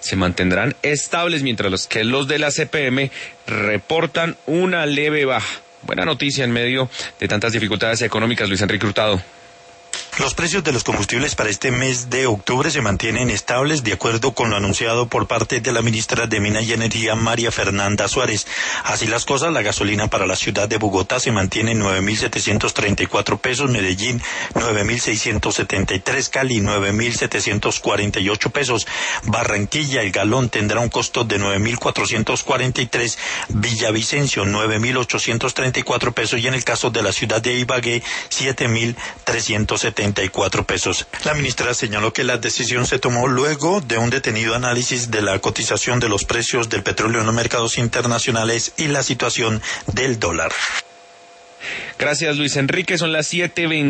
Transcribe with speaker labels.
Speaker 1: se mantendrán estables, mientras que los de la CPM reportan una leve baja. Buena noticia en medio de tantas dificultades económicas, Luis Enrique Hurtado.
Speaker 2: Los precios de los combustibles para este mes de octubre se mantienen estables de acuerdo con lo anunciado por parte de la ministra de Minas y Energía, María Fernanda Suárez. Así las cosas, la gasolina para la ciudad de Bogotá se mantiene en 9.734 pesos, Medellín 9.673, Cali 9.748 pesos, Barranquilla el galón tendrá un costo de 9.443, Villavicencio 9.834 pesos y en el caso de la ciudad de Ibagué 7.374 pesos. La ministra señaló que la decisión se tomó luego de un detenido análisis de la cotización de los precios del petróleo en los mercados internacionales y la situación del dólar.
Speaker 1: Gracias, Luis Enrique. Son las 7:20.